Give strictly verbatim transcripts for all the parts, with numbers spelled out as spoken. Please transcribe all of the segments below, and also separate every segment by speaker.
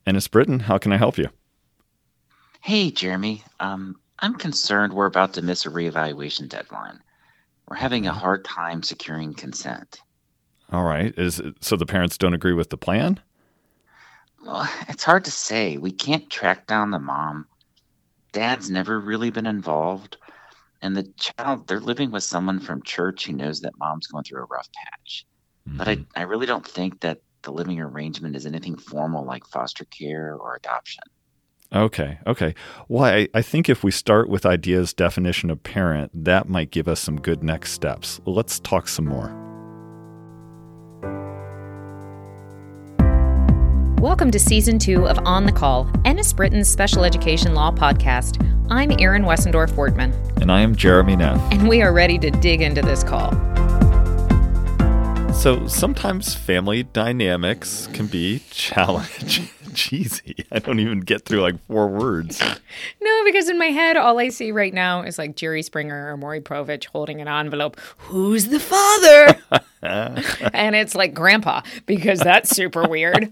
Speaker 1: Ennis Britton, how can I help you?
Speaker 2: Hey, Jeremy. Um, I'm concerned we're about to miss a reevaluation deadline. We're having a
Speaker 1: Okay.
Speaker 2: hard time securing consent.
Speaker 1: All right. Is it, so the parents don't agree with the plan?
Speaker 2: Well, it's hard to say. We can't track down the mom. Dad's never really been involved. And the child, they're living with someone from church who knows that mom's going through a rough patch. But I,
Speaker 1: hmm
Speaker 2: I really don't think that the living arrangement is anything formal like foster care or adoption.
Speaker 1: Okay. Okay. Well, I, I think if we start with IDEA's definition of parent, that might give us some good next steps. Let's talk some more.
Speaker 3: Welcome to Season two of On the Call, Ennis Britton's Special Education Law Podcast. I'm Erin Wessendorf-Wortman.
Speaker 1: And I am Jeremy Neff.
Speaker 3: And we are ready to dig into this call.
Speaker 1: So sometimes family dynamics can be challenging. Cheesy. I don't even get through like four words.
Speaker 3: No, because in my head, all I see right now is like Jerry Springer or Maury Povich holding an envelope. Who's the father? And it's like Grandpa, because that's super weird.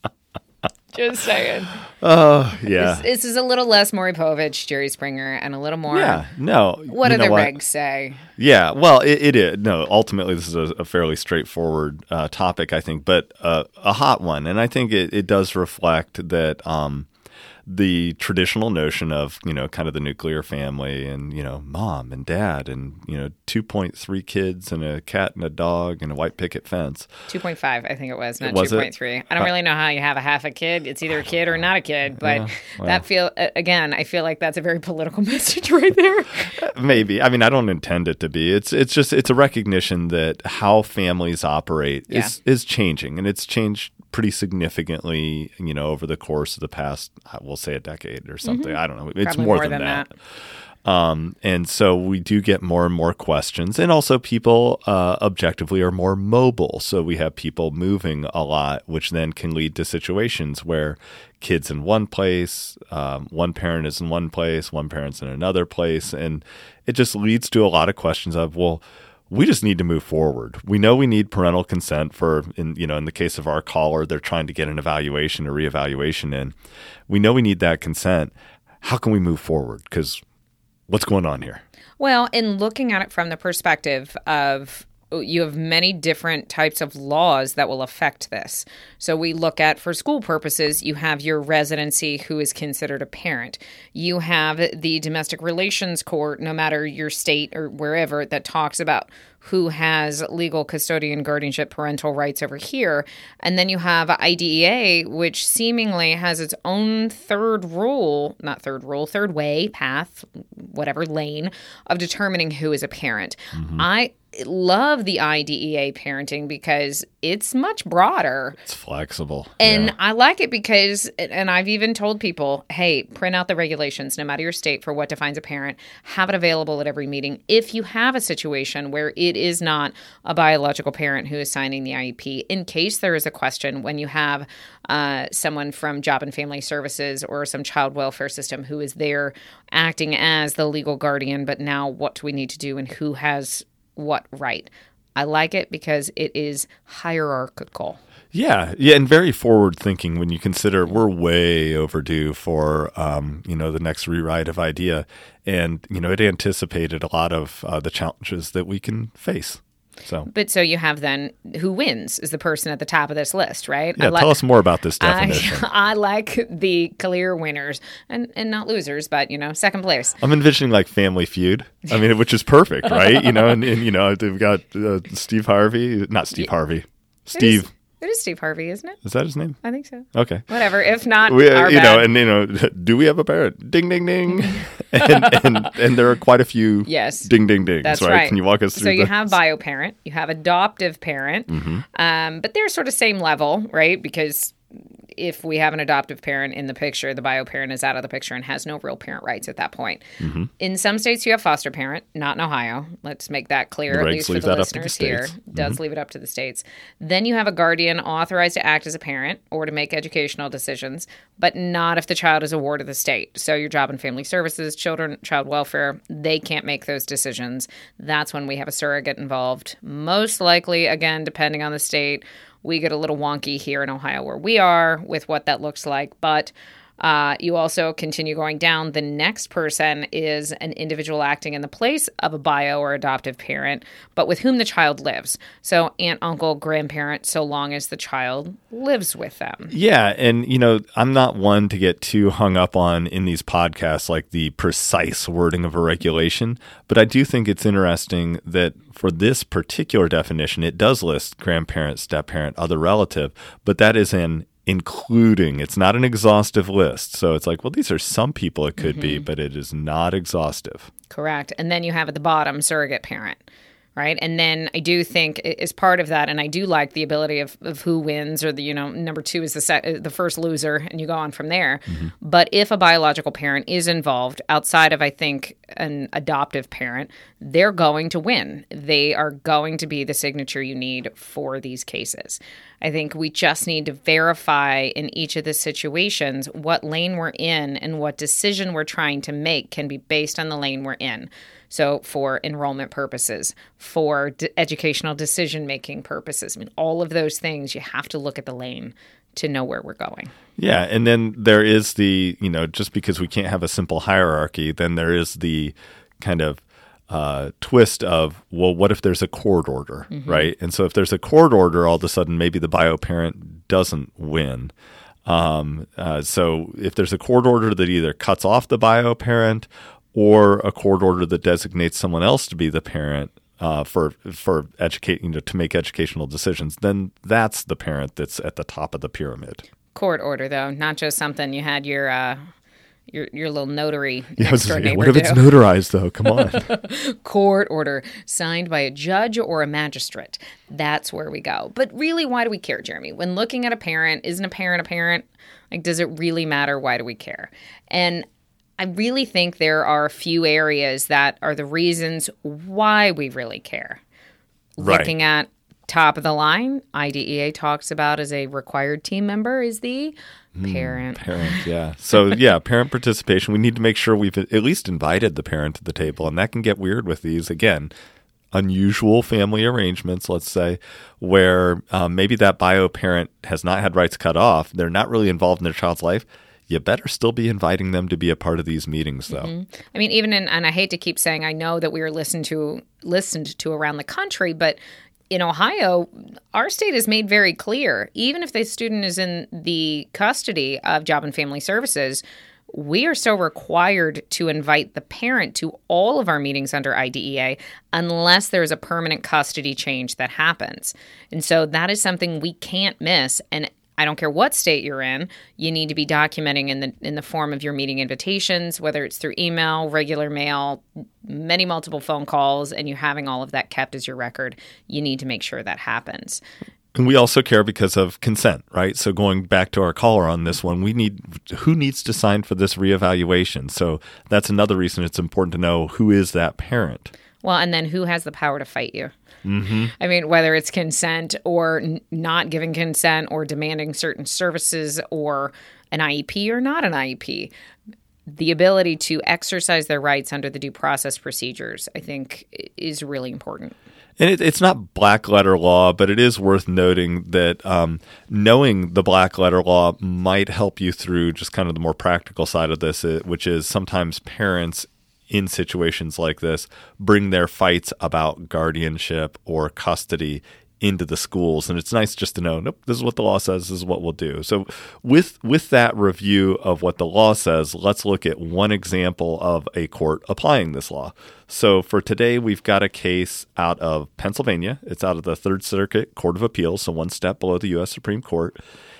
Speaker 3: Just saying.
Speaker 1: Oh, yeah.
Speaker 3: This, this is a little less Maury Povich, Jerry Springer, and a little more.
Speaker 1: Yeah, no.
Speaker 3: What
Speaker 1: you
Speaker 3: do
Speaker 1: know
Speaker 3: the
Speaker 1: what?
Speaker 3: regs say?
Speaker 1: Yeah, well, it, it is. No, ultimately, this is a, a fairly straightforward uh, topic, I think, but uh, a hot one. And I think it, it does reflect that um, the traditional notion of, you know, kind of the nuclear family and, you know, mom and dad and, you know, two point three kids and a cat and a dog and a white picket fence.
Speaker 3: two point five, I think it was, not
Speaker 1: Was it?
Speaker 3: two point three. I don't really know how you have a half a kid. It's either a kid or not a kid. But
Speaker 1: Yeah, well.
Speaker 3: that feel again, I feel like that's a very political message right there.
Speaker 1: Maybe. I mean, I don't intend it to be. It's it's just it's a recognition that how families operate is is changing, and it's changed pretty significantly, you know, over the course of the past, we'll say a decade or something.
Speaker 3: Mm-hmm.
Speaker 1: I don't know. It's
Speaker 3: Probably
Speaker 1: more,
Speaker 3: more
Speaker 1: than,
Speaker 3: than
Speaker 1: that.
Speaker 3: that.
Speaker 1: Um, and so we do get more and more questions, and also people uh, objectively are more mobile. So we have people moving a lot, which then can lead to situations where kids in one place, um, one parent is in one place, one parent's in another place, and it just leads to a lot of questions of, well, we just need to move forward. We know we need parental consent for, in you know, in the case of our caller, they're trying to get an evaluation or reevaluation in. We know we need that consent. How can we move forward? Because what's going on here?
Speaker 3: Well, in looking at it from the perspective of you have many different types of laws that will affect this. So we look at, for school purposes, you have your residency who is considered a parent. You have the domestic relations court, no matter your state or wherever, that talks about who has legal custodian, guardianship, parental rights over here. And then you have I D E A, which seemingly has its own third rule, not third rule, third way, path, whatever, lane of determining who is a parent. Mm-hmm. I love the I D E A parenting because it's much broader.
Speaker 1: It's flexible.
Speaker 3: And
Speaker 1: yeah.
Speaker 3: I like it because, and I've even told people, hey, print out the regulations, no matter your state, for what defines a parent. Have it available at every meeting. If you have a situation where it is not a biological parent who is signing the I E P, in case there is a question when you have uh, someone from Job and Family Services or some child welfare system who is there acting as the legal guardian, but now what do we need to do and who has what right? I like it because it is hierarchical.
Speaker 1: Yeah, yeah, and very forward thinking when you consider we're way overdue for um, you know the next rewrite of IDEA, and you know it anticipated a lot of uh, the challenges that we can face. So,
Speaker 3: but so you have then who wins is the person at the top of this list, right?
Speaker 1: Yeah,
Speaker 3: li-
Speaker 1: tell us more about this definition.
Speaker 3: I, I like the clear winners and, and not losers, but you know, second place.
Speaker 1: I'm envisioning like Family Feud. I mean, which is perfect, right? You know, and, and you know they've got uh, Steve Harvey, not Steve Harvey, Steve.
Speaker 3: It is, it is Steve Harvey, isn't it?
Speaker 1: Is that his name?
Speaker 3: I think so.
Speaker 1: Okay.
Speaker 3: Whatever. If not,
Speaker 1: we,
Speaker 3: our
Speaker 1: you
Speaker 3: bad.
Speaker 1: know, and you know, do we have a parent? Ding, ding, ding. and, and and there are quite a few.
Speaker 3: Yes.
Speaker 1: Ding, ding, dings.
Speaker 3: That's
Speaker 1: right?
Speaker 3: right.
Speaker 1: Can you walk us through?
Speaker 3: So you
Speaker 1: this?
Speaker 3: have bio parent, you have adoptive parent, mm-hmm. um, but they're sort of same level, right? Because if we have an adoptive parent in the picture, the bio parent is out of the picture and has no real parent rights at that point. Mm-hmm. In some states, you have foster parent, not in Ohio. Let's make that clear,
Speaker 1: The
Speaker 3: at
Speaker 1: regs
Speaker 3: least for
Speaker 1: leave
Speaker 3: the
Speaker 1: that up to the
Speaker 3: listeners here.
Speaker 1: states.
Speaker 3: Does
Speaker 1: Mm-hmm.
Speaker 3: leave it up to the states. Then you have a guardian authorized to act as a parent or to make educational decisions, but not if the child is a ward of the state. So your Job and Family Services, children, child welfare, they can't make those decisions. That's when we have a surrogate involved. Most likely, again, depending on the state, we get a little wonky here in Ohio where we are with what that looks like. But Uh, you also continue going down. The next person is an individual acting in the place of a bio or adoptive parent, but with whom the child lives. So aunt, uncle, grandparent, so long as the child lives with them.
Speaker 1: Yeah. And, you know, I'm not one to get too hung up on in these podcasts, like the precise wording of a regulation, but I do think it's interesting that for this particular definition, it does list grandparent, step-parent, other relative, but that is an including. It's not an exhaustive list. So it's like, well, these are some people it could mm-hmm. be, but it is not exhaustive.
Speaker 3: Correct. And then you have at the bottom surrogate parent, right? And then I do think as part of that, and I do like the ability of, of who wins, or the, you know, number two is the set, the first loser, and you go on from there. Mm-hmm. But if a biological parent is involved outside of, I think, an adoptive parent, they're going to win. They are going to be the signature you need for these cases. I think we just need to verify in each of the situations what lane we're in and what decision we're trying to make can be based on the lane we're in. So for enrollment purposes, for d- educational decision-making purposes, I mean, all of those things, you have to look at the lane to know where we're going.
Speaker 1: Yeah, and then there is the, you know, just because we can't have a simple hierarchy, then there is the kind of uh, twist of, well, what if there's a court order, mm-hmm. right? And so if there's a court order, all of a sudden maybe the bio parent doesn't win. Um, uh, so if there's a court order that either cuts off the bio parent or a court order that designates someone else to be the parent uh, for for educate, you know, to make educational decisions, then that's the parent that's at the top of the pyramid.
Speaker 3: Court order, though, not just something you had your uh, your your little notary
Speaker 1: yeah,
Speaker 3: next door
Speaker 1: yeah,
Speaker 3: neighbor
Speaker 1: What if
Speaker 3: do.
Speaker 1: it's notarized, though? Come on.
Speaker 3: Court order signed by a judge or a magistrate. That's where we go. But really, why do we care, Jeremy? When looking at a parent, isn't a parent a parent? Like, does it really matter? Why do we care? And I really think there are a few areas that are the reasons why we really care.
Speaker 1: Right.
Speaker 3: Looking at top of the line, I D E A talks about as a required team member is the mm, parent.
Speaker 1: Parent, yeah. So, yeah, parent participation. We need to make sure we've at least invited the parent to the table, and that can get weird with these. Again, unusual family arrangements, let's say, where um, maybe that bio parent has not had rights cut off. They're not really involved in their child's life. You better still be inviting them to be a part of these meetings, though.
Speaker 3: Mm-hmm. I mean, even in, and I hate to keep saying, I know that we are listened to listened to around the country, but in Ohio, our state has made very clear, even if the student is in the custody of Job and Family Services, we are still required to invite the parent to all of our meetings under I D E A unless there is a permanent custody change that happens. And so that is something we can't miss. And I don't care what state you're in, you need to be documenting in the in the form of your meeting invitations, whether it's through email, regular mail, many multiple phone calls, and you're having all of that kept as your record. You need to make sure that happens.
Speaker 1: And we also care because of consent, right? So going back to our caller on this one, we need who needs to sign for this reevaluation. So that's another reason it's important to know who is that parent.
Speaker 3: Well, and then who has the power to fight you?
Speaker 1: Mm-hmm.
Speaker 3: I mean, whether it's consent or n- not giving consent or demanding certain services or an I E P or not an I E P, the ability to exercise their rights under the due process procedures, I think, is really important.
Speaker 1: And it, it's not black letter law, but it is worth noting that um, knowing the black letter law might help you through just kind of the more practical side of this, which is sometimes parents in situations like this bring their fights about guardianship or custody into the schools. And it's nice just to know, nope, this is what the law says, this is what we'll do. So with with that review of what the law says, let's look at one example of a court applying this law. So for today, we've got a case out of Pennsylvania. It's out of the Third Circuit Court of Appeals, so one step below the U S Supreme Court.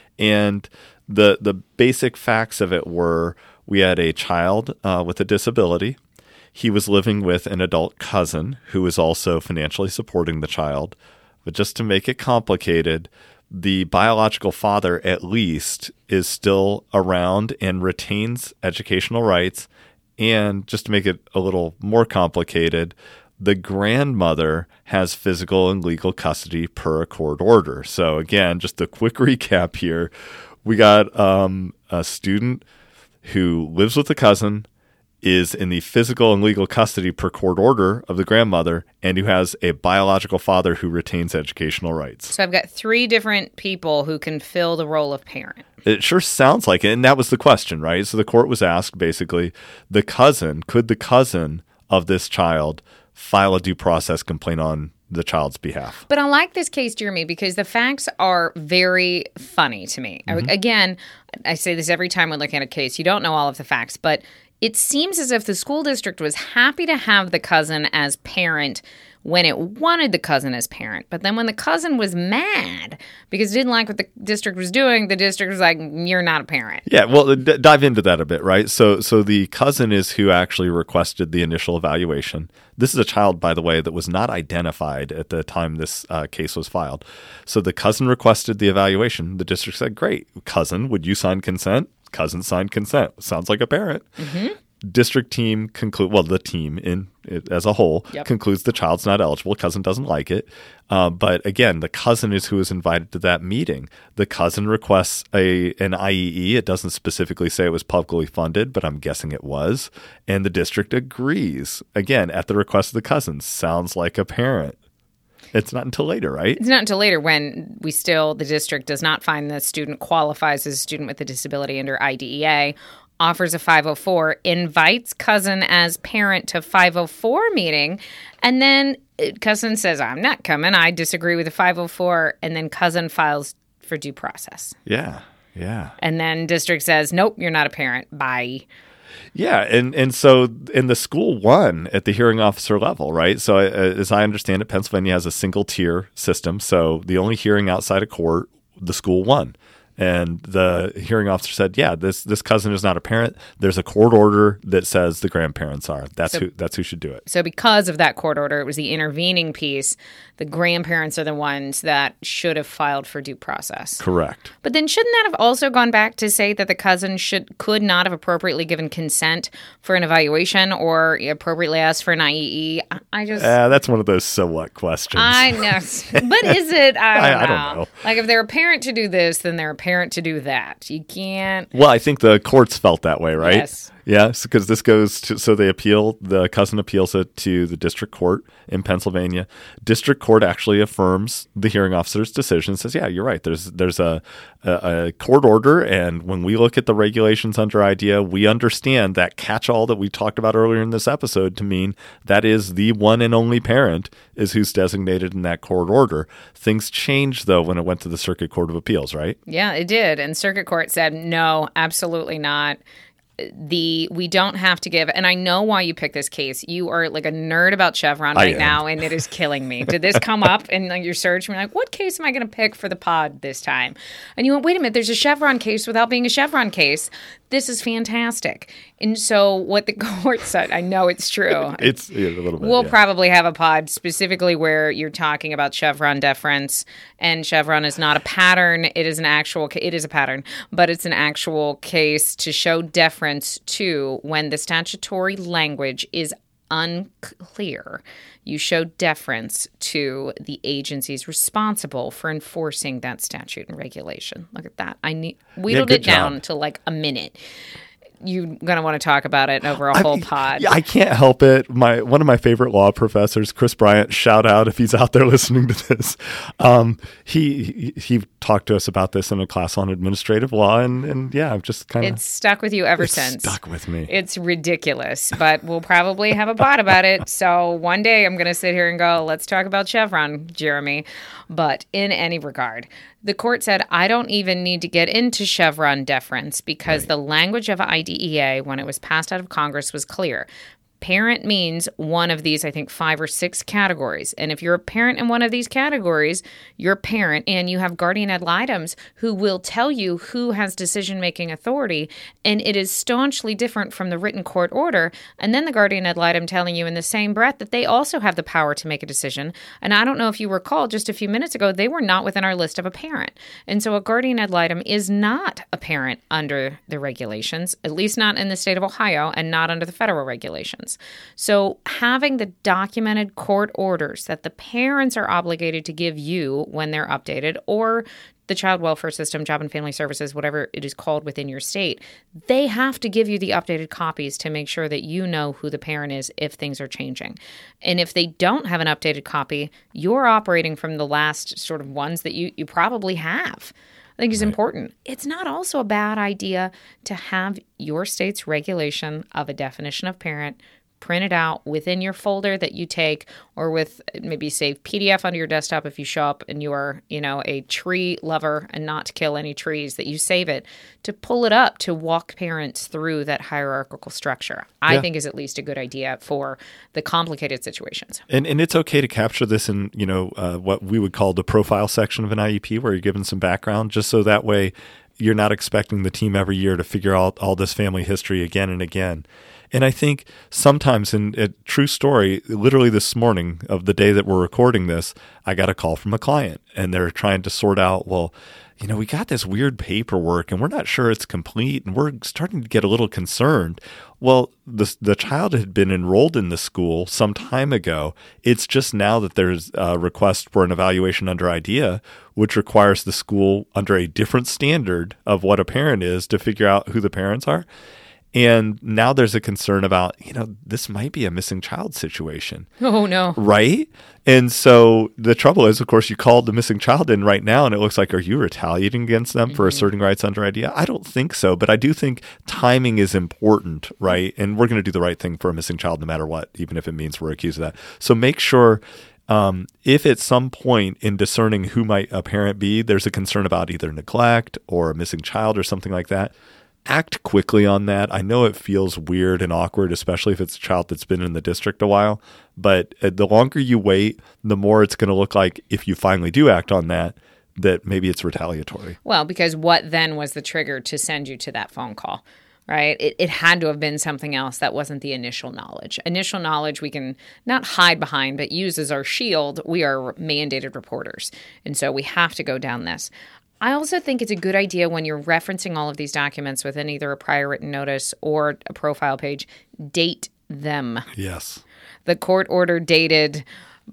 Speaker 1: And the the basic facts of it were we had a child uh, with a disability. He was living with an adult cousin who was also financially supporting the child. But just to make it complicated, the biological father, at least, is still around and retains educational rights. And just to make it a little more complicated, the grandmother has physical and legal custody per a court order. So again, just a quick recap here. We got um, a student who lives with a cousin, is in the physical and legal custody per court order of the grandmother and who has a biological father who retains educational rights.
Speaker 3: So I've got three different people who can fill the role of parent.
Speaker 1: It sure sounds like it. And that was the question, right? So the court was asked basically, the cousin, could the cousin of this child file a due process complaint on the child's behalf?
Speaker 3: But I like this case, Jeremy, because the facts are very funny to me. Mm-hmm. Again, I say this every time we're looking at a case. You don't know all of the facts, but it seems as if the school district was happy to have the cousin as parent when it wanted the cousin as parent. But then when the cousin was mad because it didn't like what the district was doing, the district was like, you're not a parent.
Speaker 1: Yeah, well, d- dive into that a bit, right? So so the cousin is who actually requested the initial evaluation. This is a child, by the way, that was not identified at the time this uh, case was filed. So the cousin requested the evaluation. The district said, great, cousin, would you sign consent? Cousin signed consent. Sounds like a parent. Mm-hmm. District team conclude well, the team in it, as a whole yep. concludes the child's not eligible. Cousin doesn't like it, uh, but again, the cousin is who is invited to that meeting. The cousin requests a an I E E. It doesn't specifically say it was publicly funded, but I'm guessing it was. And the district agrees again at the request of the cousin. Sounds like a parent. It's not until later, right?
Speaker 3: It's not until later when we still, the district does not find the student qualifies as a student with a disability under I D E A, offers a five oh four, invites cousin as parent to five oh four meeting, and then cousin says, I'm not coming, I disagree with the five oh four, and then cousin files for due process.
Speaker 1: Yeah, yeah.
Speaker 3: And then district says, nope, you're not a parent, bye.
Speaker 1: Yeah, and, and so in the school won at the hearing officer level, right? So uh, as I understand it, Pennsylvania has a single tier system. So the only hearing outside of court, the school won. And the hearing officer said, yeah, this this cousin is not a parent. There's a court order that says the grandparents are. That's so, who that's who should do it.
Speaker 3: So because of that court order, it was the intervening piece. The grandparents are the ones that should have filed for due process.
Speaker 1: Correct.
Speaker 3: But then shouldn't that have also gone back to say that the cousin should could not have appropriately given consent for an evaluation or appropriately asked for an I E E? I just...
Speaker 1: Uh, that's one of those so what questions.
Speaker 3: I know. But is it? I don't,
Speaker 1: I,
Speaker 3: know.
Speaker 1: I don't know.
Speaker 3: Like if they're a parent to do this, then they're a parent to do that. You can't...
Speaker 1: Well, I think the courts felt that way, right?
Speaker 3: Yes.
Speaker 1: Yes, because this goes to, so they appeal, the cousin appeals it to the district court in Pennsylvania. District court actually affirms the hearing officer's decision and says, yeah, you're right. There's there's a, a, a court order. And when we look at the regulations under IDEA, we understand that catch-all that we talked about earlier in this episode to mean that is the one and only parent is who's designated in that court order. Things changed, though, when it went to the Circuit Court of Appeals, right?
Speaker 3: Yeah, it did. And Circuit Court said, no, absolutely not. The we don't have to give, and I know why you picked this case. You are like a nerd about Chevron right now, and it is killing me. Did this come up in like, your search? And you're like, what case am I going to pick for the pod this time? And you went, wait a minute, there's a Chevron case without being a Chevron case. This is fantastic. And so what the court said, I know it's true.
Speaker 1: It's yeah, a little bit.
Speaker 3: We'll
Speaker 1: yeah.
Speaker 3: probably have a pod specifically where you're talking about Chevron deference, and Chevron is not a pattern. It is an actual, it is a pattern, but it's an actual case to show deference to when the statutory language is unclear. You show deference to the agencies responsible for enforcing that statute and regulation. Look at that. I need wheedled
Speaker 1: yeah,
Speaker 3: it down
Speaker 1: job.
Speaker 3: to like a minute. You're going to want to talk about it over a whole
Speaker 1: I mean,
Speaker 3: pod.
Speaker 1: Yeah, I can't help it. My One of my favorite law professors, Chris Bryant, shout out if he's out there listening to this. Um, he, he he talked to us about this in a class on administrative law, and, and yeah, I've just kind of...
Speaker 3: It's stuck with you ever
Speaker 1: it's
Speaker 3: since.
Speaker 1: stuck with me.
Speaker 3: It's ridiculous, but we'll probably have a pod about it. So one day I'm going to sit here and go, let's talk about Chevron, Jeremy. But in any regard, the court said, I don't even need to get into Chevron deference because right. the language of I D E A when it was passed out of Congress was clear. Parent means one of these, I think, five or six categories. And if you're a parent in one of these categories, you're a parent and you have guardian ad litems who will tell you who has decision-making authority. And it is staunchly different from the written court order. And then the guardian ad litem telling you in the same breath that they also have the power to make a decision. And I don't know if you recall just a few minutes ago, they were not within our list of a parent. And so a guardian ad litem is not a parent under the regulations, at least not in the state of Ohio and not under the federal regulations. this. So having the documented court orders that the parents are obligated to give you when they're updated, or the child welfare system, job and family services, whatever it is called within your state, they have to give you the updated copies to make sure that you know who the parent is if things are changing. And if they don't have an updated copy, you're operating from the last sort of ones that you, you probably have. I think is right. important. It's not also a bad idea to have your state's regulation of a definition of parent printed out within your folder that you take, or with maybe save P D F onto your desktop if you show up and you are, you know, a tree lover and not to kill any trees, that you save it to pull it up to walk parents through that hierarchical structure. I yeah. think is at least a good idea for the complicated situations.
Speaker 1: And and it's okay to capture this in, you know, uh, what we would call the profile section of an I E P, where you're given some background, just so that way you're not expecting the team every year to figure out all this family history again and again. And I think sometimes, in a true story, literally this morning of the day that we're recording this, I got a call from a client, and they're trying to sort out, well, you know, we got this weird paperwork and we're not sure it's complete, and we're starting to get a little concerned. Well, the the child had been enrolled in the school some time ago. It's just now that there's a request for an evaluation under IDEA, which requires the school under a different standard of what a parent is to figure out who the parents are. And now there's a concern about, you know, this might be a missing child situation.
Speaker 3: Oh, no.
Speaker 1: Right? And so the trouble is, of course, you called the missing child in right now, and it looks like, are you retaliating against them mm-hmm. for asserting rights under IDEA? I don't think so, but I do think timing is important, right? And we're going to do the right thing for a missing child no matter what, even if it means we're accused of that. So make sure um, if at some point in discerning who might a parent be, there's a concern about either neglect or a missing child or something like that, act quickly on that. I know it feels weird and awkward, especially if it's a child that's been in the district a while, but the longer you wait, the more it's going to look like, if you finally do act on that, that maybe it's retaliatory.
Speaker 3: Well, because what then was the trigger to send you to that phone call, right? It, it had to have been something else that wasn't the initial knowledge. Initial knowledge we can not hide behind, but use as our shield. We are mandated reporters, and so we have to go down this. I also think it's a good idea when you're referencing all of these documents within either a prior written notice or a profile page, date them.
Speaker 1: Yes.
Speaker 3: The court order dated,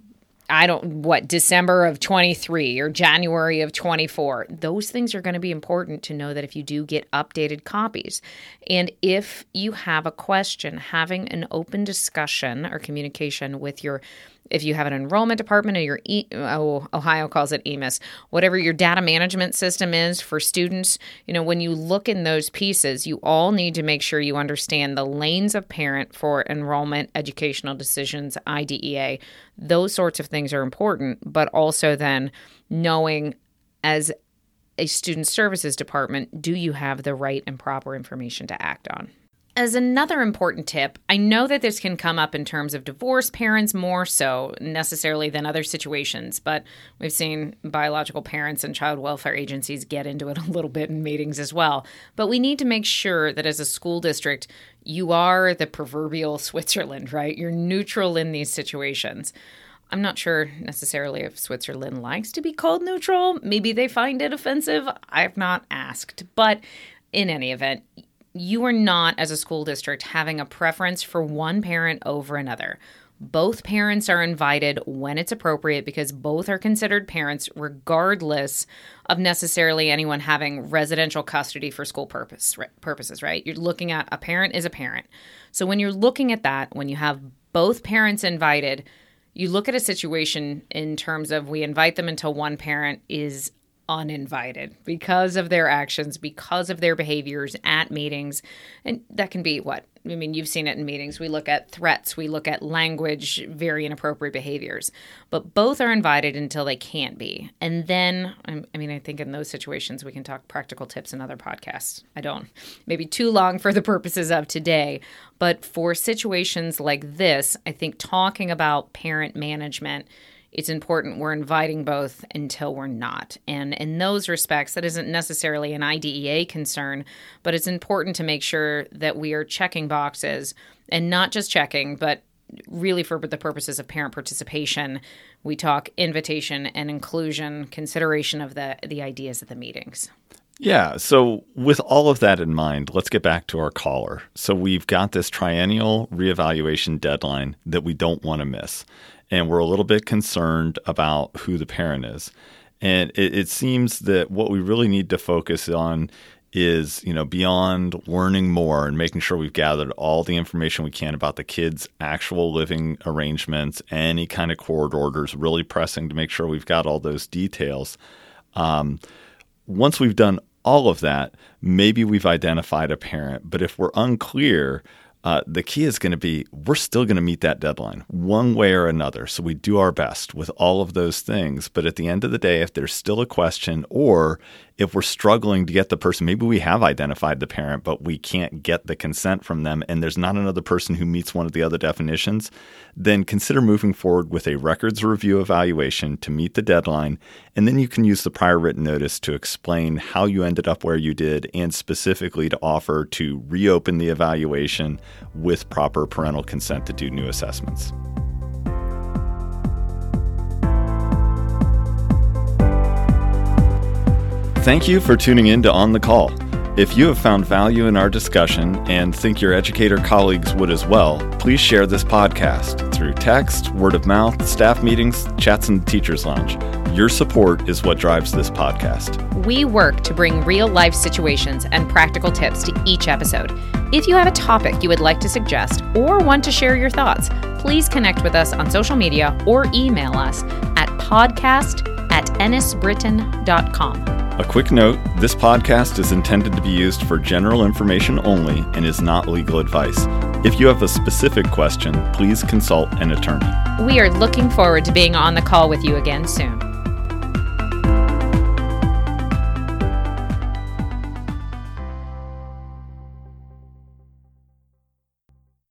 Speaker 3: I don't, what, December of twenty-three or January of twenty-four. Those things are going to be important to know that if you do get updated copies. And if you have a question, having an open discussion or communication with your, if you have an enrollment department or your, e- oh, Ohio calls it E M I S, whatever your data management system is for students, you know, when you look in those pieces, you all need to make sure you understand the lanes of parent for enrollment, educational decisions, I D E A. Those sorts of things are important, but also then knowing as a student services department, do you have the right and proper information to act on? As another important tip, I know that this can come up in terms of divorced parents more so necessarily than other situations, but we've seen biological parents and child welfare agencies get into it a little bit in meetings as well. But we need to make sure that as a school district, you are the proverbial Switzerland, right? You're neutral in these situations. I'm not sure necessarily if Switzerland likes to be called neutral. Maybe they find it offensive. I've not asked. But in any event, you are not, as a school district, having a preference for one parent over another. Both parents are invited when it's appropriate because both are considered parents regardless of necessarily anyone having residential custody for school purpose purposes, right? You're looking at a parent is a parent. So when you're looking at that, when you have both parents invited, you look at a situation in terms of we invite them until one parent is uninvited because of their actions, because of their behaviors at meetings. And that can be what? I mean, you've seen it in meetings. We look at threats. We look at language, very inappropriate behaviors. But both are invited until they can't be. And then, I mean, I think in those situations, we can talk practical tips in other podcasts. I don't. Maybe too long for the purposes of today. But for situations like this, I think talking about parent management, it's important we're inviting both until we're not. And in those respects, that isn't necessarily an I D E A concern, but it's important to make sure that we are checking boxes and not just checking, but really for the purposes of parent participation. We talk invitation and inclusion, consideration of the, the ideas of the meetings.
Speaker 1: Yeah. So with all of that in mind, let's get back to our caller. So we've got this triennial reevaluation deadline that we don't want to miss. And we're a little bit concerned about who the parent is. And it, it seems that what we really need to focus on is, you know, beyond learning more and making sure we've gathered all the information we can about the kids' actual living arrangements, any kind of court orders, really pressing to make sure we've got all those details. Um, once we've done all of that, maybe we've identified a parent. But if we're unclear, uh, the key is going to be we're still going to meet that deadline one way or another. So we do our best with all of those things. But at the end of the day, if there's still a question, or if we're struggling to get the person, maybe we have identified the parent, but we can't get the consent from them, and there's not another person who meets one of the other definitions, then consider moving forward with a records review evaluation to meet the deadline. And then you can use the prior written notice to explain how you ended up where you did, and specifically to offer to reopen the evaluation with proper parental consent to do new assessments. Thank you for tuning in to On the Call. If you have found value in our discussion and think your educator colleagues would as well, please share this podcast through text, word of mouth, staff meetings, chats in the Teacher's Lounge. Your support is what drives this podcast.
Speaker 3: We work to bring real-life situations and practical tips to each episode. If you have a topic you would like to suggest or want to share your thoughts, please connect with us on social media or email us at podcast at ennis britton dot com.
Speaker 1: A quick note, this podcast is intended to be used for general information only and is not legal advice. If you have a specific question, please consult an attorney.
Speaker 3: We are looking forward to being on the call with you again soon.